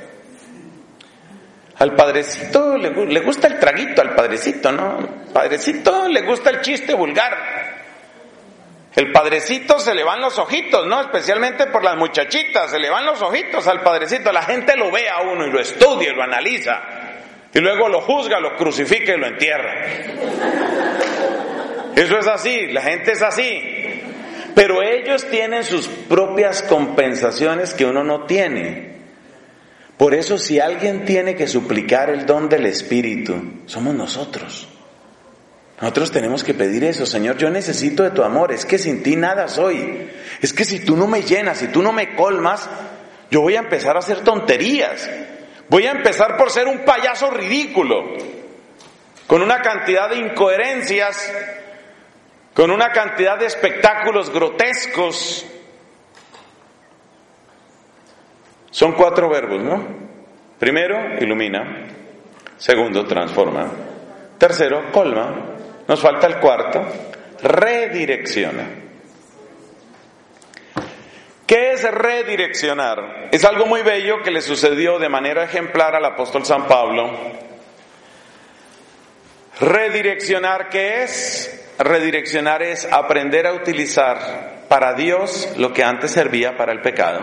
Al padrecito le, le gusta el traguito, al padrecito, ¿no? Al padrecito le gusta el chiste vulgar. El padrecito se le van los ojitos, ¿no? Especialmente por las muchachitas, se le van los ojitos al padrecito. La gente lo ve a uno y lo estudia y lo analiza. Y luego lo juzga, lo crucifica y lo entierra. Eso es así, la gente es así. Pero ellos tienen sus propias compensaciones que uno no tiene. Por eso, si alguien tiene que suplicar el don del Espíritu, somos nosotros. Nosotros tenemos que pedir eso. Señor, yo necesito de tu amor, es que sin ti nada soy. Es que si tú no me llenas, si tú no me colmas, yo voy a empezar a hacer tonterías. Voy a empezar por ser un payaso ridículo, con una cantidad de incoherencias, con una cantidad de espectáculos grotescos. Son cuatro verbos, ¿no? Primero, ilumina. Segundo, transforma. Tercero, colma. Nos falta el cuarto, redirecciona. ¿Qué es redireccionar? Es algo muy bello que le sucedió de manera ejemplar al apóstol San Pablo. Redireccionar, ¿qué es? Redireccionar es aprender a utilizar para Dios lo que antes servía para el pecado.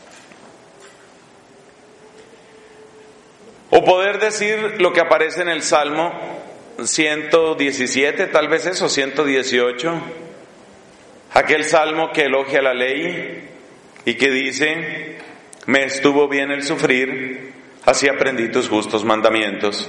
O poder decir lo que aparece en el Salmo ciento diecisiete, tal vez eso, ciento dieciocho, aquel salmo que elogia la ley y que dice, me estuvo bien el sufrir, así aprendí tus justos mandamientos.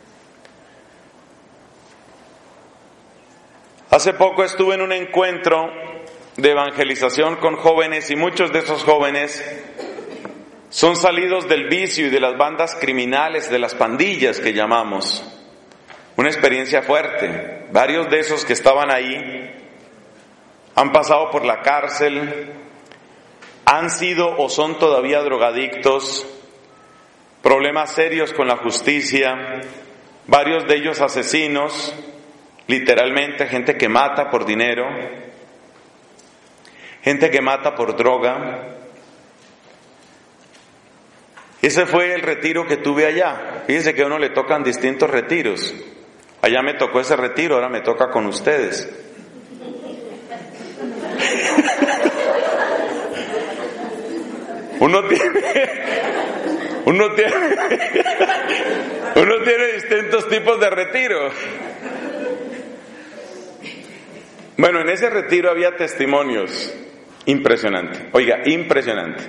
Hace poco estuve en un encuentro de evangelización con jóvenes y muchos de esos jóvenes son salidos del vicio y de las bandas criminales, de las pandillas que llamamos. Una experiencia fuerte. Varios de esos que estaban ahí han pasado por la cárcel, han sido o son todavía drogadictos, problemas serios con la justicia, varios de ellos asesinos, literalmente gente que mata por dinero, gente que mata por droga. Ese fue el retiro que tuve allá. Fíjense que a uno le tocan distintos retiros. Allá me tocó ese retiro, ahora me toca con ustedes. Uno tiene, uno tiene, uno tiene distintos tipos de retiro. Bueno, en ese retiro había testimonios. Impresionante. Oiga, impresionante.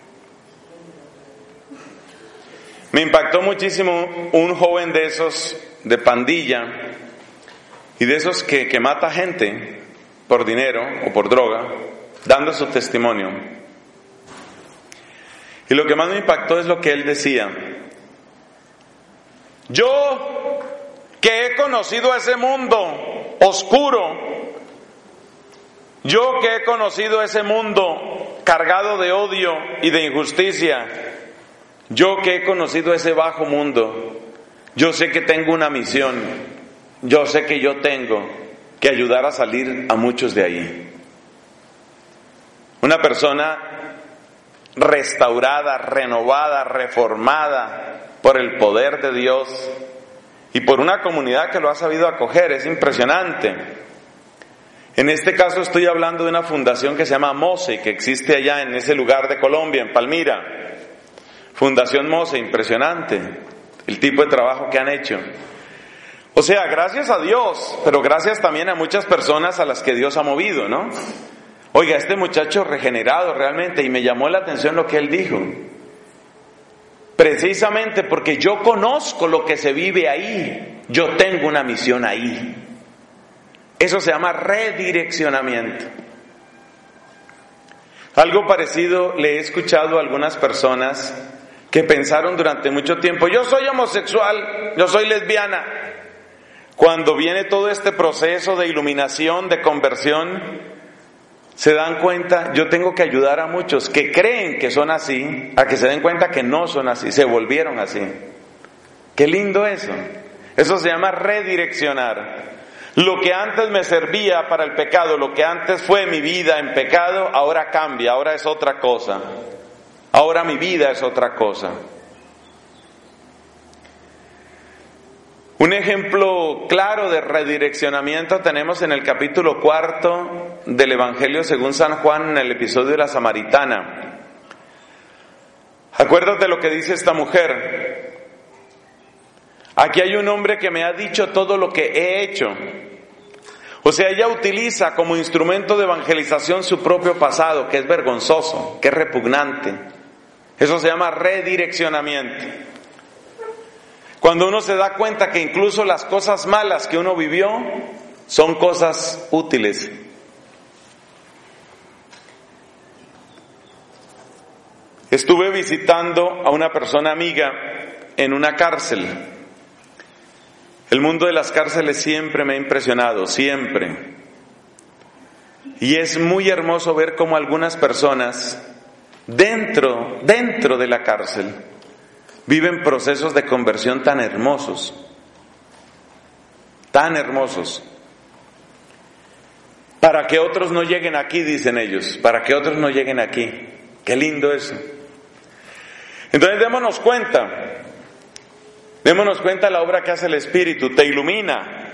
Me impactó muchísimo un joven de esos, de pandilla, y de esos que, que mata gente por dinero o por droga, dando su testimonio. Y lo que más me impactó es lo que él decía. Yo, que he conocido ese mundo oscuro, yo que he conocido ese mundo cargado de odio y de injusticia, yo que he conocido ese bajo mundo, yo sé que tengo una misión, yo sé que yo tengo que ayudar a salir a muchos de ahí. Una persona restaurada, renovada, reformada por el poder de Dios y por una comunidad que lo ha sabido acoger, es impresionante. En este caso estoy hablando de una fundación que se llama MOSE, que existe allá en ese lugar de Colombia, en Palmira. Fundación MOSE, impresionante el tipo de trabajo que han hecho. O sea, gracias a Dios, pero gracias también a muchas personas a las que Dios ha movido, ¿no? Oiga, este muchacho regenerado realmente, y me llamó la atención lo que él dijo. Precisamente porque yo conozco lo que se vive ahí, yo tengo una misión ahí. Eso se llama redireccionamiento. Algo parecido le he escuchado a algunas personas que pensaron durante mucho tiempo, yo soy homosexual, yo soy lesbiana. Cuando viene todo este proceso de iluminación, de conversión, se dan cuenta, yo tengo que ayudar a muchos que creen que son así, a que se den cuenta que no son así, se volvieron así. Qué lindo eso. Eso se llama redireccionar. Lo que antes me servía para el pecado, lo que antes fue mi vida en pecado, ahora cambia, ahora es otra cosa. Ahora mi vida es otra cosa. Un ejemplo claro de redireccionamiento tenemos en el capítulo cuarto del Evangelio según San Juan, en el episodio de la Samaritana. Acuérdate lo que dice esta mujer. Aquí hay un hombre que me ha dicho todo lo que he hecho. O sea, ella utiliza como instrumento de evangelización su propio pasado, que es vergonzoso, que es repugnante. Eso se llama redireccionamiento. Cuando uno se da cuenta que incluso las cosas malas que uno vivió son cosas útiles. Estuve visitando a una persona amiga en una cárcel. El mundo de las cárceles siempre me ha impresionado, siempre. Y es muy hermoso ver cómo algunas personas dentro, dentro de la cárcel viven procesos de conversión tan hermosos, tan hermosos. Para que otros no lleguen aquí, dicen ellos, para que otros no lleguen aquí. Qué lindo eso. Entonces démonos cuenta, démonos cuenta de la obra que hace el Espíritu. Te ilumina,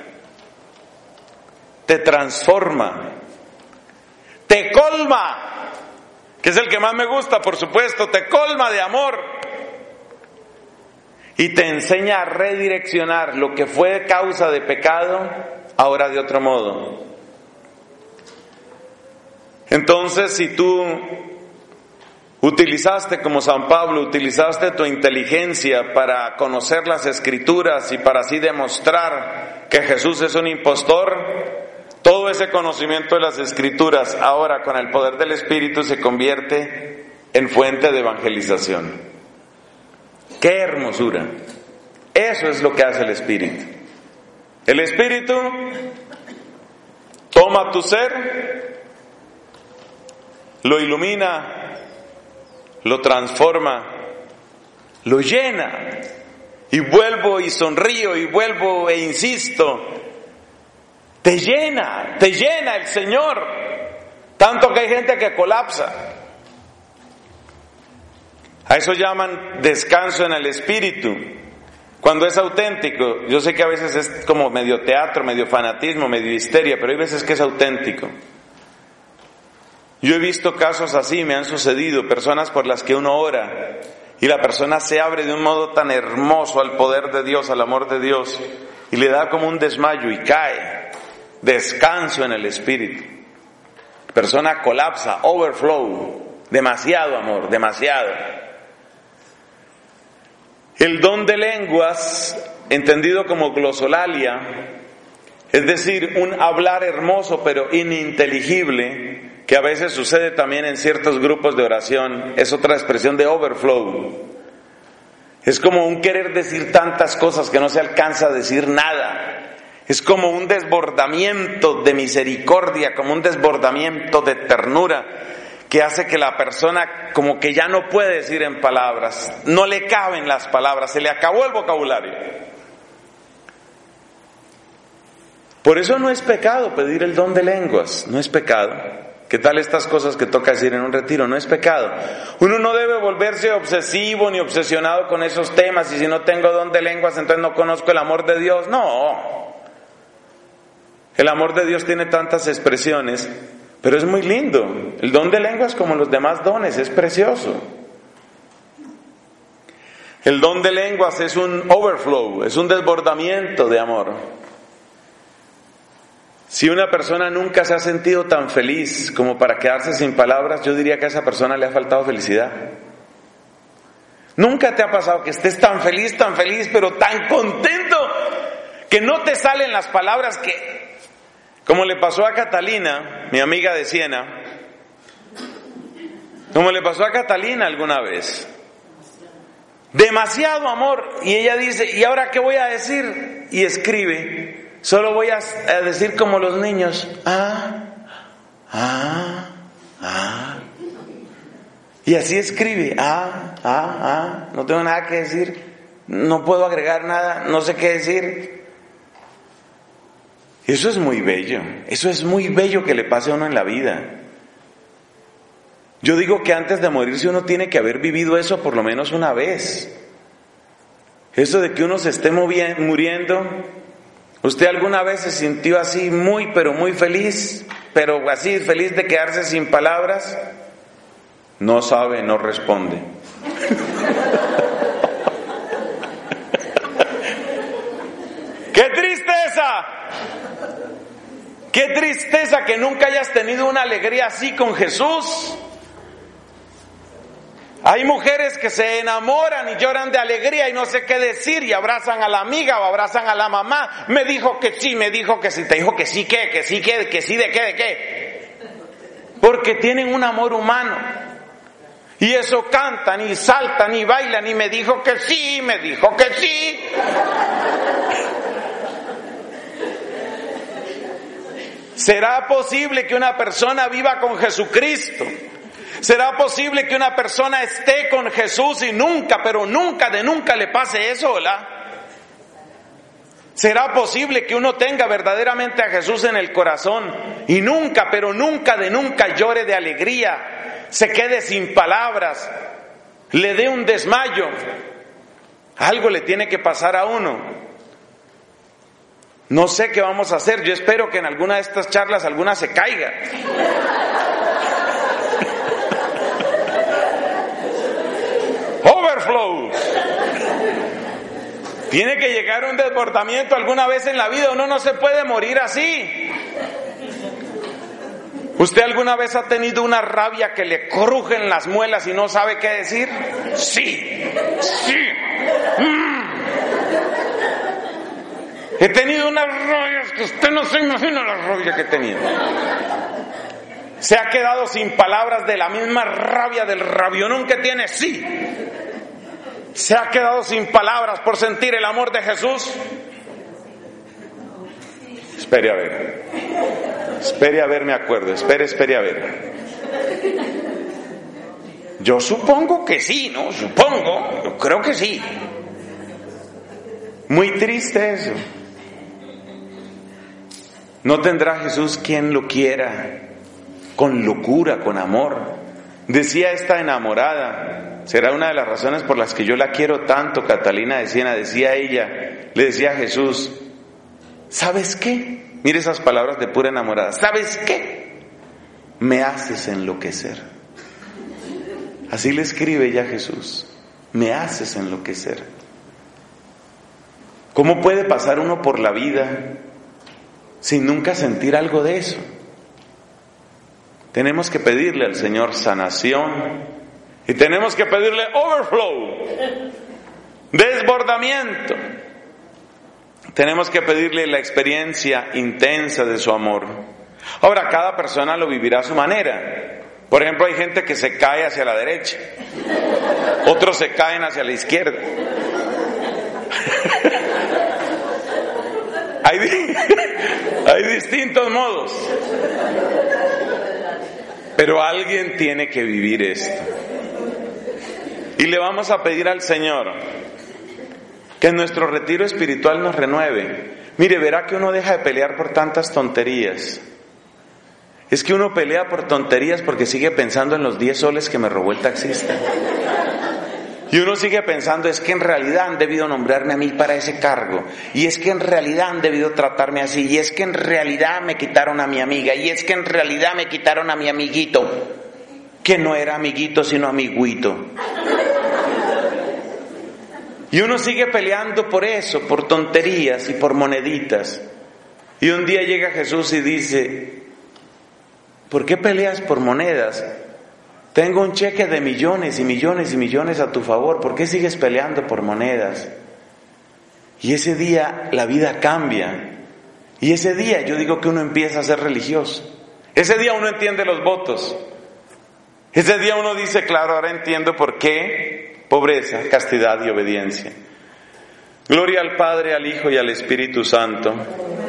te transforma, te colma, que es el que más me gusta, por supuesto, te colma de amor. Y te enseña a redireccionar lo que fue causa de pecado, ahora de otro modo. Entonces, si tú utilizaste, como San Pablo, utilizaste tu inteligencia para conocer las Escrituras y para así demostrar que Jesús es un impostor, todo ese conocimiento de las Escrituras ahora con el poder del Espíritu se convierte en fuente de evangelización. ¡Qué hermosura! Eso es lo que hace el Espíritu. El Espíritu toma tu ser, lo ilumina, lo transforma, lo llena, y vuelvo y sonrío y vuelvo e insisto, te llena, te llena el Señor, tanto que hay gente que colapsa. A eso llaman descanso en el Espíritu, cuando es auténtico. Yo sé que a veces es como medio teatro, medio fanatismo, medio histeria, pero hay veces que es auténtico. Yo he visto casos así, me han sucedido, personas por las que uno ora y la persona se abre de un modo tan hermoso al poder de Dios, al amor de Dios, y le da como un desmayo y cae. Descanso en el Espíritu. Persona colapsa, overflow, demasiado amor, demasiado. El don de lenguas, entendido como glosolalia, es decir, un hablar hermoso pero ininteligible, que a veces sucede también en ciertos grupos de oración, es otra expresión de overflow. Es como un querer decir tantas cosas que no se alcanza a decir nada. Es como un desbordamiento de misericordia, como un desbordamiento de ternura, que hace que la persona como que ya no puede decir en palabras, no le caben las palabras, se le acabó el vocabulario. Por eso no es pecado pedir el don de lenguas, no es pecado. ¿Qué tal estas cosas que toca decir en un retiro? No es pecado. Uno no debe volverse obsesivo ni obsesionado con esos temas, y si no tengo don de lenguas entonces no conozco el amor de Dios. No. El amor de Dios tiene tantas expresiones, pero es muy lindo. El don de lenguas, como los demás dones, es precioso. El don de lenguas es un overflow, es un desbordamiento de amor. Si una persona nunca se ha sentido tan feliz como para quedarse sin palabras, yo diría que a esa persona le ha faltado felicidad. ¿Nunca te ha pasado que estés tan feliz, tan feliz, pero tan contento que no te salen las palabras que, como le pasó a Catalina, mi amiga de Siena, como le pasó a Catalina alguna vez? Demasiado amor, y ella dice, ¿y ahora qué voy a decir? Y escribe, solo voy a decir como los niños, ah, ah, ah. Y así escribe, ah, ah, ah, no tengo nada que decir, no puedo agregar nada, no sé qué decir. Eso es muy bello, eso es muy bello que le pase a uno en la vida. Yo digo que antes de morirse uno tiene que haber vivido eso por lo menos una vez. Eso de que uno se esté muriendo. ¿Usted alguna vez se sintió así muy, pero muy feliz? Pero así feliz de quedarse sin palabras. No sabe, no responde. ¡Qué tristeza! ¡Qué tristeza que nunca hayas tenido una alegría así con Jesús! Hay mujeres que se enamoran y lloran de alegría y no sé qué decir y abrazan a la amiga o abrazan a la mamá. Me dijo que sí, me dijo que sí, te dijo que sí, ¿qué? Que sí, ¿qué? Que sí, ¿de qué? ¿De qué? Porque tienen un amor humano. Y eso cantan y saltan y bailan y me dijo que sí, me dijo que sí. ¿Será posible que una persona viva con Jesucristo? ¿Será posible que una persona esté con Jesús y nunca, pero nunca, de nunca le pase eso, ¿verdad? ¿Será posible que uno tenga verdaderamente a Jesús en el corazón y nunca, pero nunca, de nunca llore de alegría, se quede sin palabras, le dé un desmayo? Algo le tiene que pasar a uno. No sé qué vamos a hacer, yo espero que en alguna de estas charlas alguna se caiga. Overflows. Tiene que llegar un desbordamiento alguna vez en la vida. Uno no se puede morir así. ¿Usted alguna vez ha tenido una rabia que le crujen las muelas y no sabe qué decir? Sí, sí. Mm. He tenido unas rabias que usted no se imagina la rabia que he tenido. Se ha quedado sin palabras de la misma rabia del rabionón que tiene, sí. Se ha quedado sin palabras por sentir el amor de Jesús. Espere a ver. Espere a ver, me acuerdo. Espere, espere a ver. Yo supongo que sí, ¿no? Supongo. Yo creo que sí. Muy triste eso. No tendrá Jesús quien lo quiera con locura, con amor. Decía esta enamorada, será una de las razones por las que yo la quiero tanto, Catalina de Siena, decía ella, le decía a Jesús, ¿sabes qué? Mire esas palabras de pura enamorada, ¿sabes qué? Me haces enloquecer. Así le escribe ella a Jesús, me haces enloquecer. ¿Cómo puede pasar uno por la vida sin nunca sentir algo de eso? Tenemos que pedirle al Señor sanación y tenemos que pedirle overflow, desbordamiento. Tenemos que pedirle la experiencia intensa de su amor. Ahora, cada persona lo vivirá a su manera. Por ejemplo, hay gente que se cae hacia la derecha, otros se caen hacia la izquierda. Hay, hay distintos modos. Pero alguien tiene que vivir esto. Y le vamos a pedir al Señor que en nuestro retiro espiritual nos renueve. Mire, verá que uno deja de pelear por tantas tonterías. Es que uno pelea por tonterías porque sigue pensando en los diez soles que me robó el taxista. Y uno sigue pensando, es que en realidad han debido nombrarme a mí para ese cargo. Y es que en realidad han debido tratarme así. Y es que en realidad me quitaron a mi amiga. Y es que en realidad me quitaron a mi amiguito. Que no era amiguito, sino amiguito. Y uno sigue peleando por eso, por tonterías y por moneditas. Y un día llega Jesús y dice, ¿por qué peleas por monedas? Tengo un cheque de millones y millones y millones a tu favor, ¿por qué sigues peleando por monedas? Y ese día la vida cambia. Y ese día yo digo que uno empieza a ser religioso. Ese día uno entiende los votos. Ese día uno dice, claro, ahora entiendo por qué pobreza, castidad y obediencia. Gloria al Padre, al Hijo y al Espíritu Santo.